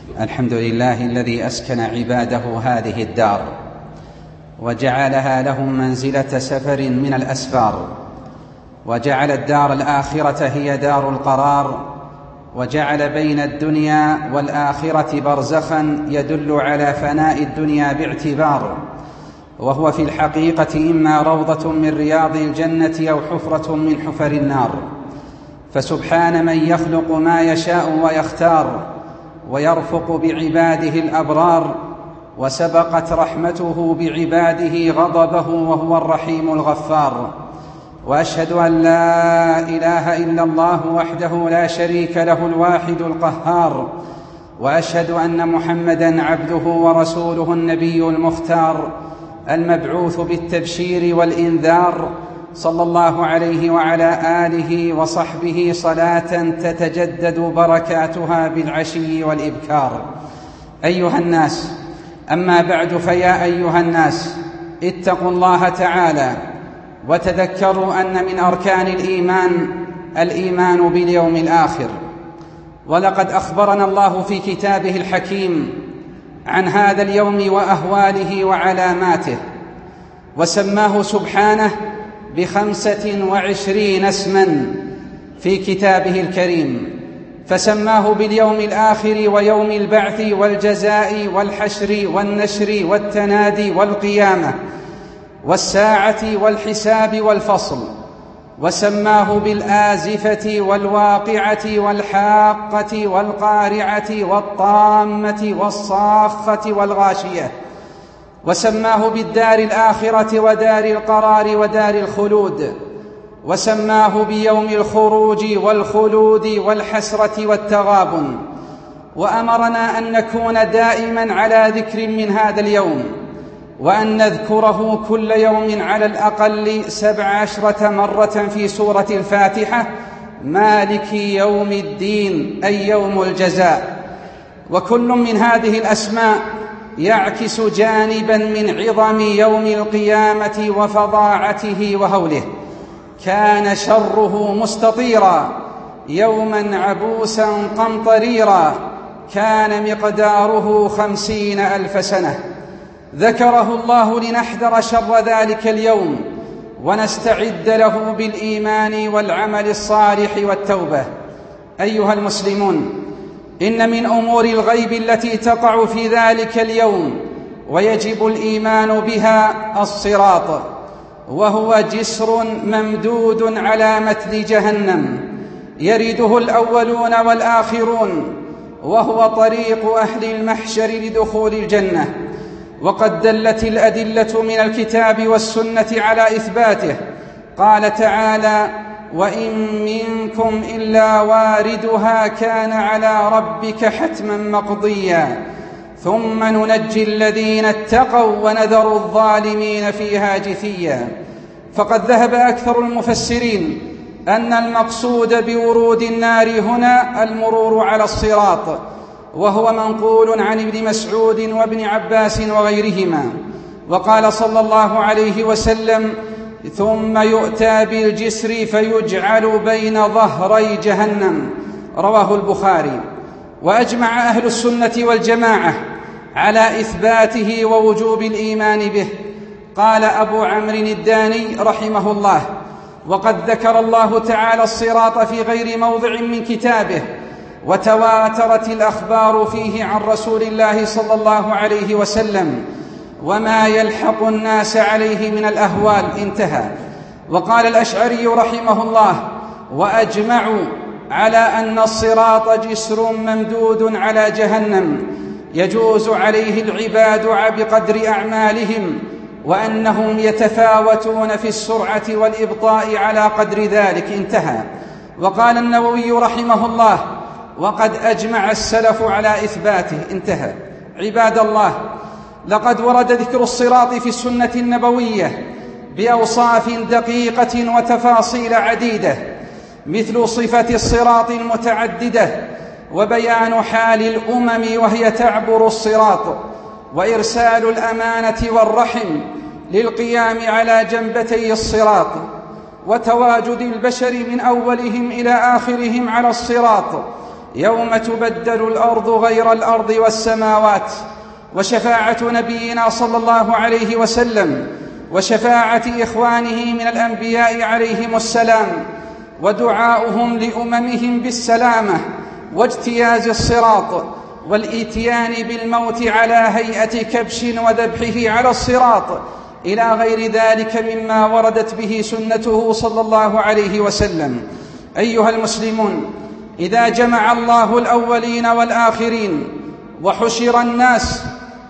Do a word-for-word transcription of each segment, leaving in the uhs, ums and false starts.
الحمد لله الذي أسكن عباده هذه الدار وجعلها لهم منزلة سفر من الأسفار، وجعل الدار الآخرة هي دار القرار، وجعل بين الدنيا والآخرة برزخا يدل على فناء الدنيا باعتبار، وهو في الحقيقة إما روضة من رياض الجنة أو حفرة من حفر النار. فسبحان من يخلق ما يشاء ويختار ويرفق بعباده الأبرار، وسبقت رحمته بعباده غضبه وهو الرحيم الغفار. وأشهد أن لا إله إلا الله وحده لا شريك له الواحد القهار، وأشهد أن محمدًا عبده ورسوله النبي المختار المبعوث بالتبشير والإنذار، صلى الله عليه وعلى آله وصحبه صلاة تتجدد بركاتها بالعشي والإبكار. أيها الناس، أما بعد، فيا أيها الناس، اتقوا الله تعالى وتذكروا أن من أركان الإيمان الإيمان باليوم الآخر. ولقد أخبرنا الله في كتابه الحكيم عن هذا اليوم وأهواله وعلاماته، وسماه سبحانه بخمسة وعشرين اسما في كتابه الكريم، فسماه باليوم الآخر ويوم البعث والجزاء والحشر والنشر والتنادي والقيامة والساعة والحساب والفصل، وسماه بالآزفة والواقعة والحاقة والقارعة والطامة والصاخة والغاشية، وسماه بالدار الآخرة ودار القرار ودار الخلود، وسماه بيوم الخروج والخلود والحسرة والتغابن. وأمرنا أن نكون دائما على ذكر من هذا اليوم، وأن نذكره كل يوم على الأقل سبع عشرة مرة في سورة الفاتحة، مالك يوم الدين أي يوم الجزاء. وكل من هذه الأسماء يعكس جانبا من عظم يوم القيامة وفظاعته وهوله. كان شره مستطيرا، يوما عبوسا قمطريرا، كان مقداره خمسين ألف سنة. ذكره الله لنحذر شر ذلك اليوم ونستعد له بالإيمان والعمل الصالح والتوبة. أيها المسلمون، إن من أمور الغيب التي تقع في ذلك اليوم ويجب الإيمان بها الصراط، وهو جسر ممدود على متن جهنم يرده الأولون والآخرون، وهو طريق أهل المحشر لدخول الجنة. وقد دلت الأدلة من الكتاب والسنة على إثباته. قال تعالى: وإن منكم إلا واردها كان على ربك حتما مقضيا ثم ننجي الذين اتقوا ونذر الظالمين فيها جثيا. فقد ذهب أكثر المفسرين أن المقصود بورود النار هنا المرور على الصراط، وهو منقول عن ابن مسعود وابن عباس وغيرهما. وقال صلى الله عليه وسلم: ثم يؤتى بالجسر فيجعل بين ظهري جهنم، رواه البخاري. وأجمع أهل السنة والجماعة على إثباته ووجوب الإيمان به. قال أبو عمرو الداني رحمه الله: وقد ذكر الله تعالى الصراط في غير موضع من كتابه، وتواترت الأخبار فيه عن رسول الله صلى الله عليه وسلم، وما يلحق الناس عليه من الأهوال. انتهى. وقال الأشعري رحمه الله: وأجمعوا على أن الصراط جسر ممدود على جهنم يجوز عليه العباد بقدر أعمالهم، وأنهم يتفاوتون في السرعة والإبطاء على قدر ذلك. انتهى. وقال النووي رحمه الله: وقد أجمع السلف على إثباته. انتهى. عباد الله، لقد ورد ذكر الصراط في السنة النبوية بأوصاف دقيقة وتفاصيل عديدة، مثل صفة الصراط المتعددة، وبيان حال الأمم وهي تعبر الصراط، وإرسال الأمانة والرحم للقيام على جنبتي الصراط، وتواجد البشر من أولهم إلى آخرهم على الصراط، يوم تبدل الأرض غير الأرض والسماوات، وشفاعة نبينا صلى الله عليه وسلم، وشفاعة إخوانه من الأنبياء عليهم السلام، ودعاؤهم لأممهم بالسلامة، واجتياز الصراط، والإتيان بالموت على هيئة كبش وذبحه على الصراط، إلى غير ذلك مما وردت به سنته صلى الله عليه وسلم. أيها المسلمون، إذا جمع الله الأولين والآخرين وحشر الناس،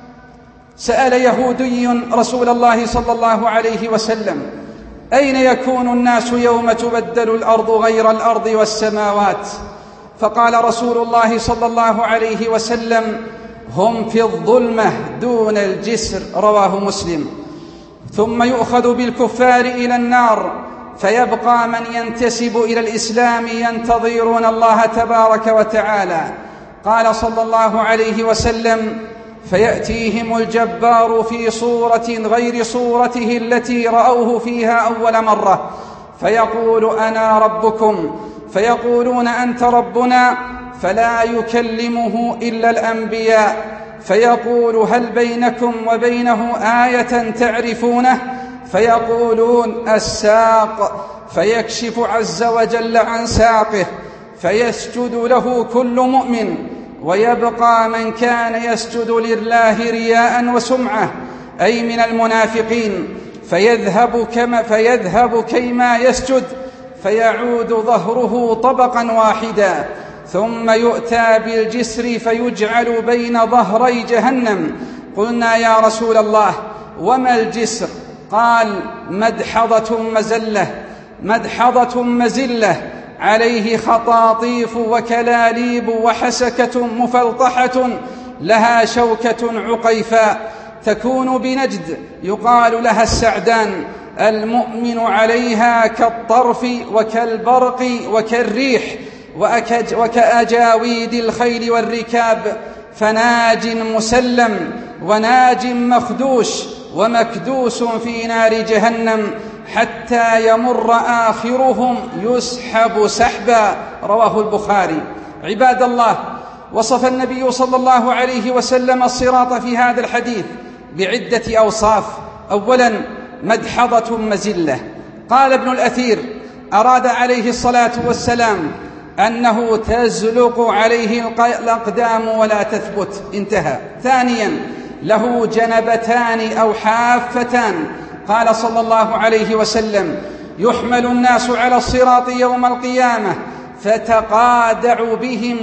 سأل يهودي رسول الله صلى الله عليه وسلم: أين يكون الناس يوم تبدل الأرض غير الأرض والسماوات؟ فقال رسول الله صلى الله عليه وسلم: هم في الظلمة دون الجسر، رواه مسلم. ثم يؤخذ بالكفار إلى النار، فيبقى من ينتسب إلى الإسلام ينتظرون الله تبارك وتعالى. قال صلى الله عليه وسلم: فيأتيهم الجبار في صورة غير صورته التي رأوه فيها أول مرة، فيقول: أنا ربكم، فيقولون: أنت ربنا، فلا يكلمه إلا الأنبياء، فيقول: هل بينكم وبينه آية تعرفونه؟ فيقولون: الساق، فيكشف عز وجل عن ساقه، فيسجد له كل مؤمن، ويبقى من كان يسجد لله رياء وسمعة، أي من المنافقين، فيذهب كما فيذهب كيما يسجد، فيعود ظهره طبقا واحدا، ثم يؤتى بالجسر فيجعل بين ظهري جهنم. قلنا: يا رسول الله، وما الجسر؟ قال: مدحضة مزلة مدحضة مزلة عليه خطاطيف وكلاليب وحسكة مفلطحة لها شوكة عقيفاء، تكون بنجد، يقال لها السعدان، المؤمن عليها كالطرف وكالبرق وكالريح وكأجاويد الخيل والركاب، فناج مسلم وناج مخدوش ومكدوس في نار جهنم، حتى يمر آخرهم يسحب سحبا، رواه البخاري. عباد الله، وصف النبي صلى الله عليه وسلم الصراط في هذا الحديث بعدة أوصاف. أولا: مدحضة مزلة. قال ابن الأثير: أراد عليه الصلاة والسلام أنه تزلق عليه الأقدام ولا تثبت، انتهى. ثانيا: له جنبتان أو حافتان. قال صلى الله عليه وسلم: يحمل الناس على الصراط يوم القيامة فتقادع بهم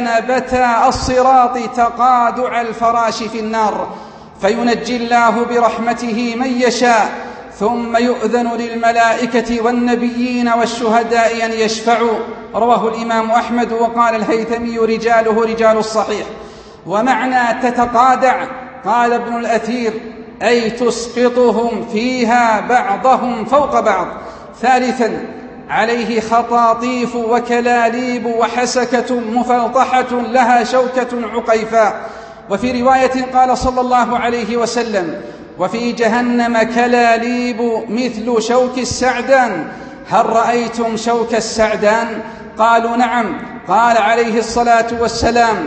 جنبتا الصراط تقادع الفراش في النار، فينجي الله برحمته من يشاء، ثم يؤذن للملائكة والنبيين والشهداء أن يشفعوا، رواه الإمام أحمد. وقال الهيثمي: رجاله رجال الصحيح. ومعنى تتقادع، قال ابن الأثير: أي تسقطهم فيها بعضهم فوق بعض. ثالثا: عليه خطاطيف وكلاليب وحسكة مفلطحة لها شوكة عقيفاء. وفي رواية قال صلى الله عليه وسلم: وفي جهنم كلاليب مثل شوك السعدان، هل رأيتم شوك السعدان؟ قالوا: نعم. قال عليه الصلاة والسلام: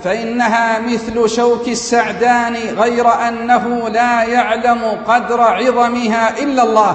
فإنها مثل شوك السعدان، غير أنه لا يعلم قدر عظمها إلا الله،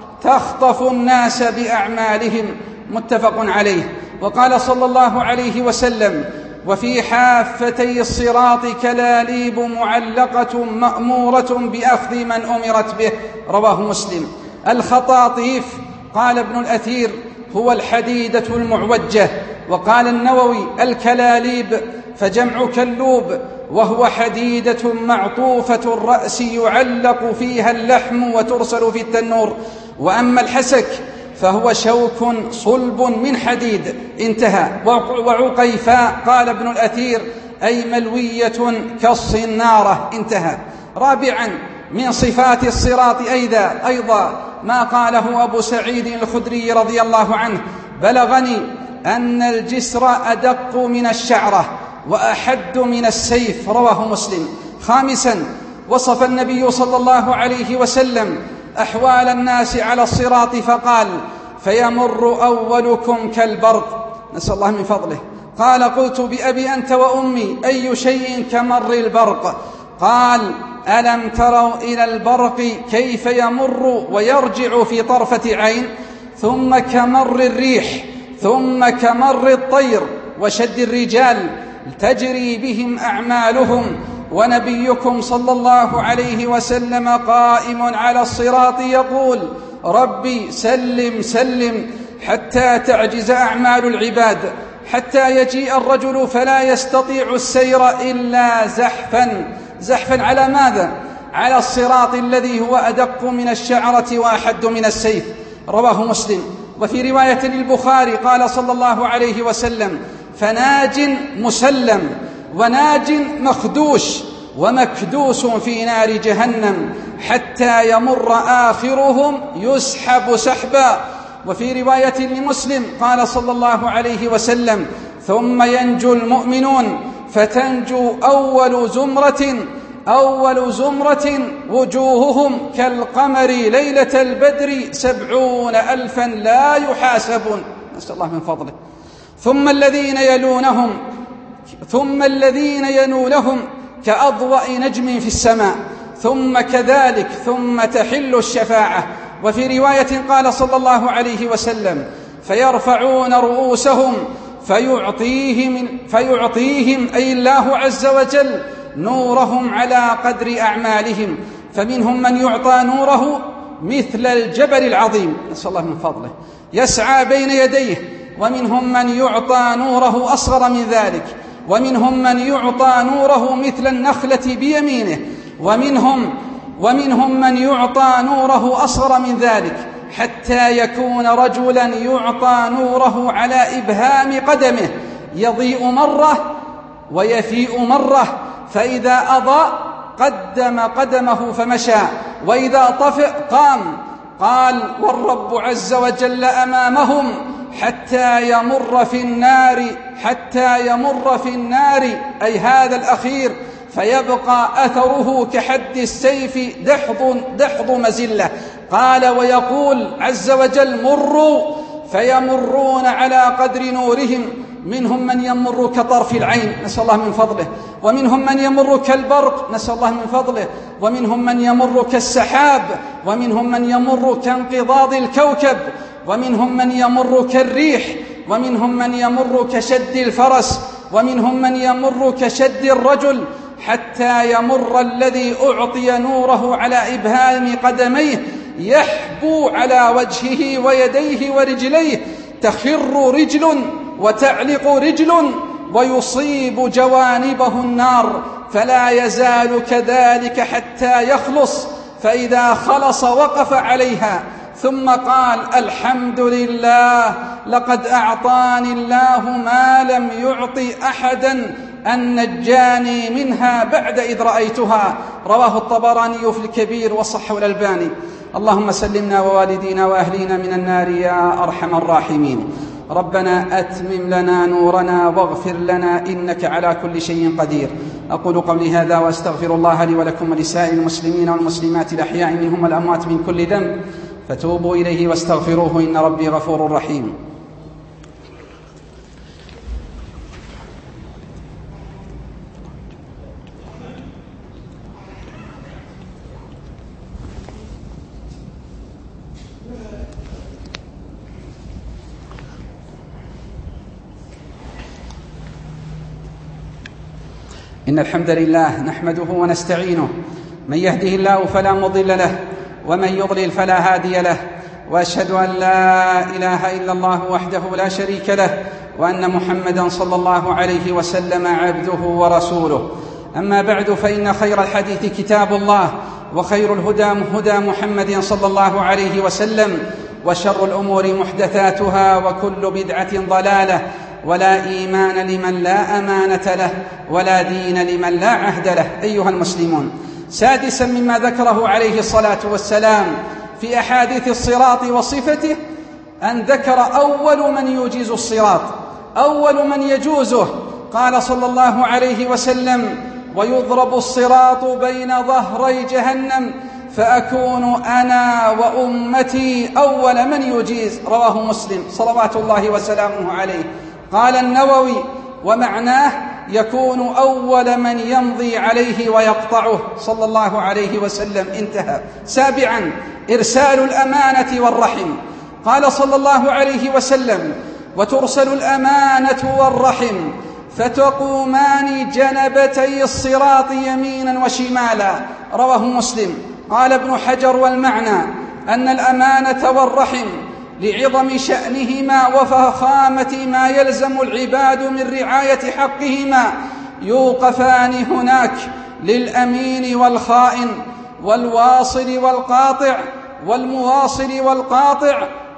تخطف الناس بأعمالهم، متفق عليه. وقال صلى الله عليه وسلم: وفي حافتي الصراط كلاليب معلقة مأمورة بأخذ من أمرت به، رواه مسلم. الخطاطيف، قال ابن الأثير: هو الحديدة المعوجة. وقال النووي: الكلاليب فجمع كلوب، وهو حديدة معطوفة الرأس يعلق فيها اللحم وترسل في التنور. وأما الحسك فهو شوك صلب من حديد، انتهى. وعقيفاء، قال ابن الأثير: أي ملوية كالصنارة، انتهى. رابعا: من صفات الصراط أيضا, أيضا ما قاله أبو سعيد الخدري رضي الله عنه: بلغني أن الجسر أدق من الشعرة وأحد من السيف، رواه مسلم. خامسا: وصف النبي صلى الله عليه وسلم أحوال الناس على الصراط فقال: فيمر أولكم كالبرق، نسأل الله من فضله، قال: قلت بأبي أنت وأمي أي شيء كمر البرق؟ قال: ألم تروا إلى البرق كيف يمر ويرجع في طرفة عين، ثم كمر الريح، ثم كمر الطير وشد الرجال تجري بهم أعمالهم، ونبيكم صلى الله عليه وسلم قائم على الصراط يقول: ربي سلم سلم، حتى تعجز أعمال العباد، حتى يجيء الرجل فلا يستطيع السير إلا زحفا. زحفا على ماذا؟ على الصراط الذي هو أدق من الشعرة وأحد من السيف. رواه مسلم. وفي رواية للبخاري قال صلى الله عليه وسلم: فناج مسلم، وناج مخدوش، ومكدوس في نار جهنم، حتى يمر آخرهم يسحب سحبا. وفي رواية لمسلم قال صلى الله عليه وسلم: ثم ينجو المؤمنون فتنجو أول زمرة أول زمرة وجوههم كالقمر ليلة البدر سبعون ألفا لا يحاسبون، نسأل الله من فضله. ثم الذين يلونهم ثم الذين ينولهم كأضواء نجم في السماء، ثم كذلك، ثم تحل الشفاعة. وفي رواية قال صلى الله عليه وسلم: فيرفعون رؤوسهم فيعطيهم, فيعطيهم أي الله عز وجل نورهم على قدر أعمالهم، فمنهم من يعطى نوره مثل الجبل العظيم، نسأل الله من فضله، يسعى بين يديه، ومنهم من يعطى نوره أصغر من ذلك، ومنهم من يعطى نوره مثل النخلة بيمينه، ومنهم ومنهم من يعطى نوره أصغر من ذلك، حتى يكون رجلا يعطى نوره على إبهام قدمه، يضيء مرة ويفيء مرة، فإذا أضاء قدم قدمه فمشى، وإذا طفئ قام. قال: والرب عز وجل أمامهم حتى يمر في النار حتى يمر في النار أي هذا الأخير، فيبقى أثره كحد السيف دحض, دحض مزلة. قال: ويقول عز وجل: مروا، فيمرون على قدر نورهم، منهم من يمر كطرف العين، نسأل الله من فضله، ومنهم من يمر كالبرق، نسأل الله من فضله، ومنهم من يمر كالسحاب، ومنهم من يمر كانقضاض الكوكب، ومنهم من يمر كالريح، ومنهم من يمر كشد الفرس، ومنهم من يمر كشد الرجل، حتى يمر الذي أعطي نوره على إبهام قدميه يحبو على وجهه ويديه ورجليه، تخر رجل وتعلق رجل، ويصيب جوانبه النار، فلا يزال كذلك حتى يخلص، فإذا خلص وقف عليها، ثم قال: الحمد لله، لقد أعطاني الله ما لم يعط أحدا، أن نجاني منها بعد إذ رأيتها. رواه الطبراني في الكبير وصححه الألباني. اللهم سلمنا ووالدينا وأهلينا من النار يا أرحم الراحمين. ربنا أتمم لنا نورنا واغفر لنا إنك على كل شيء قدير. أقول قولي هذا وأستغفر الله لي ولكم ولسائر المسلمين والمسلمات الأحياء منهم والأموات من كل ذنب، فتوبوا إليه واستغفروه إن ربي غفور رحيم. إن الحمد لله نحمده ونستعينه، من يهده الله فلا مضل له، ومن يضلل فلا هادي له، وأشهد أن لا إله إلا الله وحده لا شريك له، وأن محمدا صلى الله عليه وسلم عبده ورسوله. أما بعد، فإن خير الحديث كتاب الله، وخير الهدى هدى محمد صلى الله عليه وسلم، وشر الأمور محدثاتها، وكل بدعة ضلالة، ولا إيمان لمن لا أمانة له، ولا دين لمن لا عهد له. أيها المسلمون، سادسا مما ذكره عليه الصلاة والسلام في أحاديث الصراط وصفته، أن ذكر أول من يجيز الصراط، أول من يجوزه. قال صلى الله عليه وسلم: ويضرب الصراط بين ظهري جهنم فأكون أنا وأمتي أول من يجيز. رواه مسلم صلوات الله وسلامه عليه. قال النووي ومعناه يكون أول من يمضي عليه ويقطعه صلى الله عليه وسلم. انتهى. سابعا إرسال الأمانة والرحم. قال صلى الله عليه وسلم: وترسل الأمانة والرحم فتقومان جنبتي الصراط يمينا وشمالا. رواه مسلم. قال ابن حجر: والمعنى أن الأمانة والرحم لعظم شأنهما وفخامة ما يلزم العباد من رعاية حقهما يوقفان هناك للأمين والخائن والواصل والقاطع والمواصل والقاطع،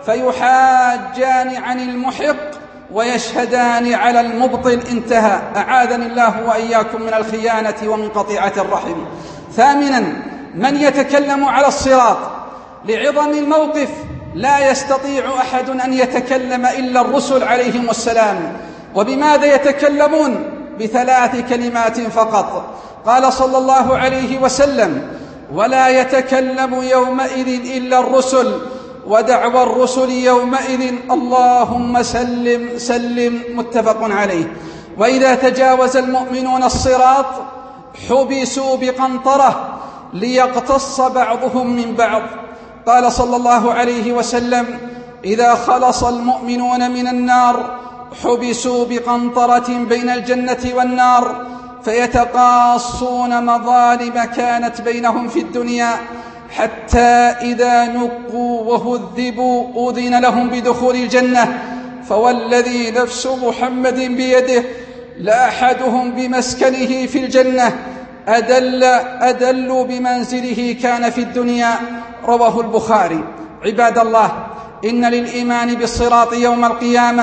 فيحاجان عن المحق ويشهدان على المبطل. انتهى. أعاذني الله وإياكم من الخيانة ومن قطيعة الرحم. ثامنا من يتكلم على الصراط. لعظم الموقف لا يستطيع أحد أن يتكلم إلا الرسل عليهم السلام. وبماذا يتكلمون؟ بثلاث كلمات فقط. قال صلى الله عليه وسلم: ولا يتكلم يومئذ إلا الرسل، ودعوى الرسل يومئذ اللهم سلم سلم. متفق عليه. وإذا تجاوز المؤمنون الصراط حبسوا بقنطرة ليقتص بعضهم من بعض. قال صلى الله عليه وسلم: إذا خلص المؤمنون من النار حبسوا بقنطرة بين الجنة والنار فيتقاصون مظالم كانت بينهم في الدنيا، حتى إذا نقوا وهذبوا أذن لهم بدخول الجنة. فوالذي نفس محمد بيده لأحدهم بمسكنه في الجنة أدل, أدل بمنزله كان في الدنيا. رواه البخاري. عباد الله، إن للإيمان بالصراط يوم القيامة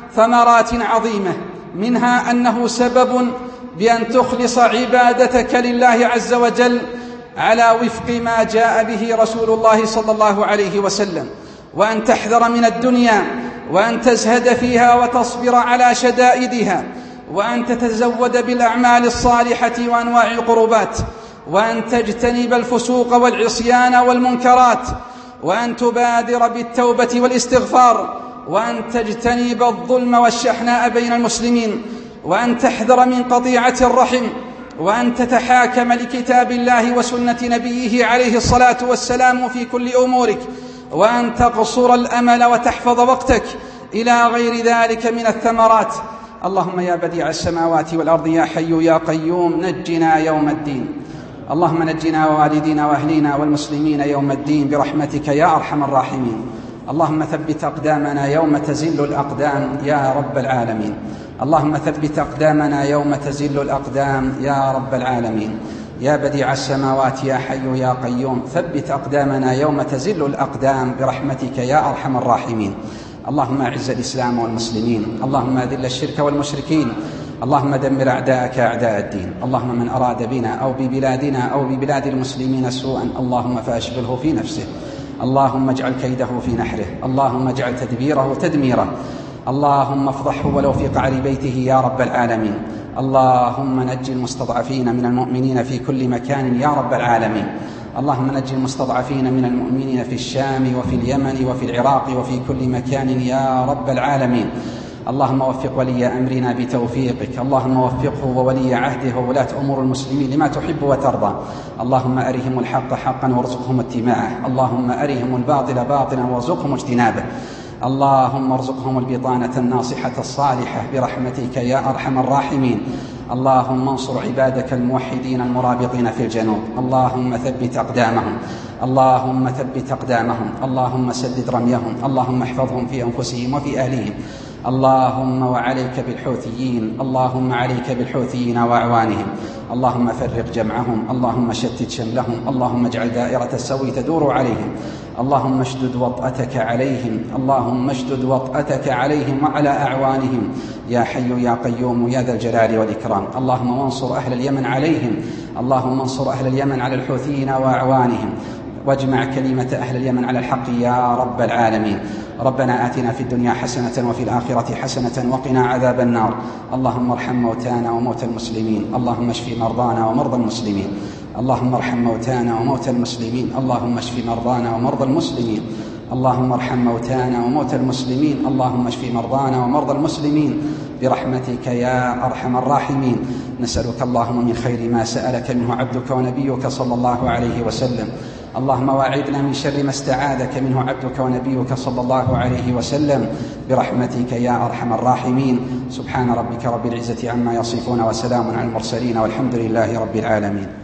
ثمرات عظيمة، منها أنه سبب بأن تخلص عبادتك لله عز وجل على وفق ما جاء به رسول الله صلى الله عليه وسلم، وأن تحذر من الدنيا وأن تزهد فيها وتصبر على شدائدها، وأن تتزود بالأعمال الصالحة وأنواع القربات، وأن تجتنب الفسوق والعصيان والمنكرات، وأن تبادر بالتوبة والاستغفار، وأن تجتنب الظلم والشحناء بين المسلمين، وأن تحذر من قطيعة الرحم، وأن تتحاكم لكتاب الله وسنة نبيه عليه الصلاة والسلام في كل أمورك، وأن تقصر الأمل وتحفظ وقتك إلى غير ذلك من الثمرات. اللهم يا بديع السماوات والأرض يا حي يا قيوم نجنا يوم الدين. اللهم نجنا ووالدينا وأهلينا والمسلمين يوم الدين برحمتك يا أرحم الراحمين. اللهم ثبت أقدامنا يوم تزل الأقدام يا رب العالمين. اللهم ثبت أقدامنا يوم تزل الأقدام يا رب العالمين. يا بديع السماوات يا حي يا قيوم ثبت أقدامنا يوم تزل الأقدام برحمتك يا أرحم الراحمين. اللهم أعز الإسلام والمسلمين، اللهم أذل الشرك والمشركين، اللهم دمر أعداءك أعداء الدين. اللهم من أراد بنا أو ببلادنا أو ببلاد المسلمين سوءا اللهم فأشغله في نفسه، اللهم اجعل كيده في نحره، اللهم اجعل تدبيره تدميره، اللهم افضحه ولو في قعر بيته يا رب العالمين. اللهم نج المستضعفين من المؤمنين في كل مكان يا رب العالمين. اللهم نج المستضعفين من المؤمنين في الشام وفي اليمن وفي العراق وفي كل مكان يا رب العالمين. اللهم وفق ولي أمرنا بتوفيقك، اللهم وفقه وولي عهده وولاة أمور المسلمين لما تحب وترضى. اللهم أرهم الحق حقا وارزقهم اتباعه، اللهم أرهم الباطل باطلا وارزقهم اجتنابه. اللهم ارزقهم البطانة الناصحة الصالحة برحمتك يا أرحم الراحمين. اللهم انصر عبادك الموحدين المرابطين في الجنوب، اللهم ثبت أقدامهم، اللهم ثبت أقدامهم، اللهم سدد رميهم، اللهم احفظهم في أنفسهم وفي أهليهم. اللهم وعليك بالحوثيين، اللهم عليك بالحوثيين وأعوانهم، اللهم فرق جمعهم، اللهم شتت شملهم، اللهم اجعل دائرة السوء تدور عليهم، اللهم اشدد وطأتك عليهم، اللهم اشدد وطأتك عليهم وعلى أعوانهم يا حي يا قيوم يا ذا الجلال والإكرام. اللهم وانصر أهل اليمن عليهم، اللهم انصر أهل اليمن على الحوثيين وأعوانهم، واجمع كلمة أهل اليمن على الحق يا رب العالمين. ربنا آتنا في الدنيا حسنة وفي الآخرة حسنة وقنا عذاب النار. اللهم ارحم موتانا وموتى المسلمين، اللهم اشف مرضانا ومرضى المسلمين، اللهم ارحم موتانا وموتى المسلمين، اللهم اشف مرضانا ومرضى المسلمين، اللهم ارحم موتانا وموتى المسلمين، اللهم اشف مرضانا ومرضى المسلمين برحمتك يا أرحم الراحمين. نسألك اللهم من خير ما سألك منه عبدك ونبيك صلى الله عليه وسلم، اللهم واعذنا من شر ما استعاذك منه عبدك ونبيك صلى الله عليه وسلم برحمتك يا أرحم الراحمين. سبحان ربك رب العزة عما يصفون وسلام على المرسلين والحمد لله رب العالمين.